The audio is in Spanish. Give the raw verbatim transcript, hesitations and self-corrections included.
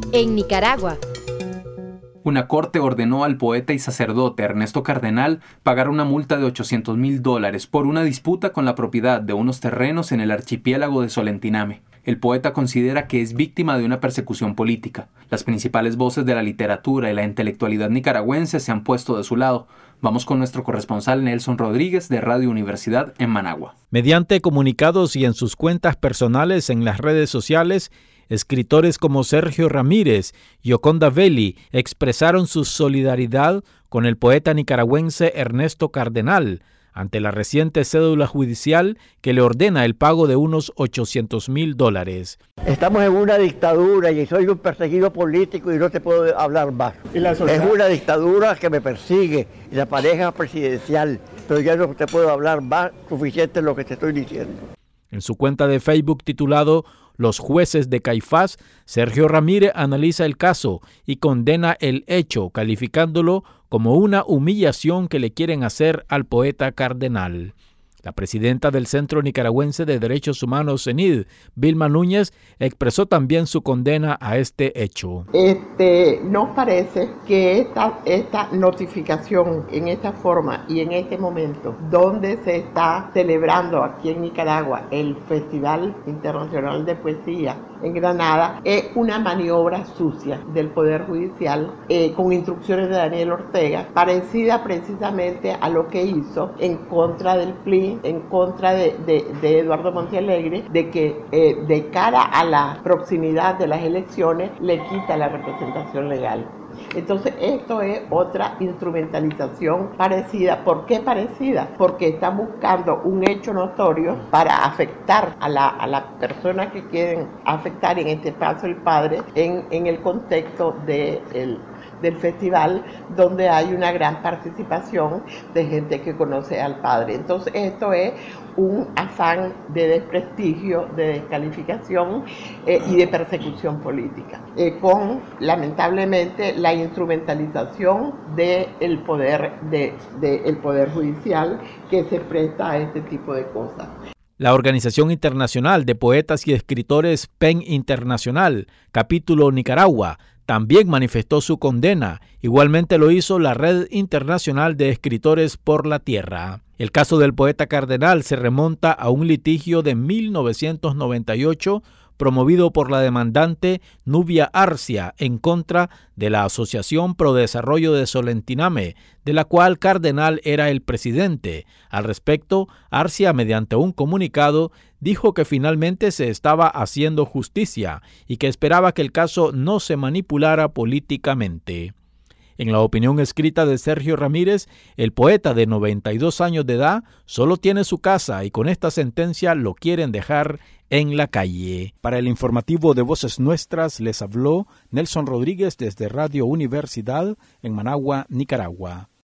En Nicaragua, una corte ordenó al poeta y sacerdote Ernesto Cardenal pagar una multa de ochocientos mil dólares por una disputa con la propiedad de unos terrenos en el archipiélago de Solentiname. El poeta considera que es víctima de una persecución política. Las principales voces de la literatura y la intelectualidad nicaragüense se han puesto de su lado. Vamos con nuestro corresponsal Nelson Rodríguez de Radio Universidad en Managua. Mediante comunicados y en sus cuentas personales en las redes sociales, escritores como Sergio Ramírez y Yoconda Belli expresaron su solidaridad con el poeta nicaragüense Ernesto Cardenal ante la reciente cédula judicial que le ordena el pago de unos ochocientos mil dólares. Estamos en una dictadura y soy un perseguido político y no te puedo hablar más. Es una dictadura que me persigue, y la pareja presidencial, pero ya no te puedo hablar más, suficiente lo que te estoy diciendo. En su cuenta de Facebook titulado Los jueces de Caifás, Sergio Ramírez analiza el caso y condena el hecho, calificándolo como una humillación que le quieren hacer al poeta Cardenal. La presidenta del Centro Nicaragüense de Derechos Humanos, CENID, Vilma Núñez, expresó también su condena a este hecho. Este, nos parece que esta, esta notificación en esta forma y en este momento, donde se está celebrando aquí en Nicaragua el Festival Internacional de Poesía en Granada, es una maniobra sucia del Poder Judicial eh, con instrucciones de Daniel Ortega, parecida precisamente a lo que hizo en contra del P L I, en contra de, de, de Eduardo Montealegre, de que eh, de cara a la proximidad de las elecciones le quita la representación legal. Entonces esto es otra instrumentalización parecida. ¿Por qué parecida? Porque están buscando un hecho notorio para afectar a la, a la persona que quieren afectar, en este caso el padre, en, en el contexto de el, del festival, donde hay una gran participación de gente que conoce al padre. Entonces esto es un afán de desprestigio, de descalificación eh, y de persecución política, eh, con lamentablemente la instrumentalización del poder, de, de el poder judicial que se presta a este tipo de cosas. La Organización Internacional de Poetas y Escritores PEN Internacional, capítulo Nicaragua, también manifestó su condena. Igualmente lo hizo la Red Internacional de Escritores por la Tierra. El caso del poeta Cardenal se remonta a un litigio de mil novecientos noventa y ocho promovido por la demandante Nubia Arcia en contra de la Asociación Pro Desarrollo de Solentiname, de la cual Cardenal era el presidente. Al respecto, Arcia, mediante un comunicado, dijo que finalmente se estaba haciendo justicia y que esperaba que el caso no se manipulara políticamente. En la opinión escrita de Sergio Ramírez, el poeta de noventa y dos años de edad solo tiene su casa y con esta sentencia lo quieren dejar en la calle. Para el informativo de Voces Nuestras les habló Nelson Rodríguez desde Radio Universidad en Managua, Nicaragua.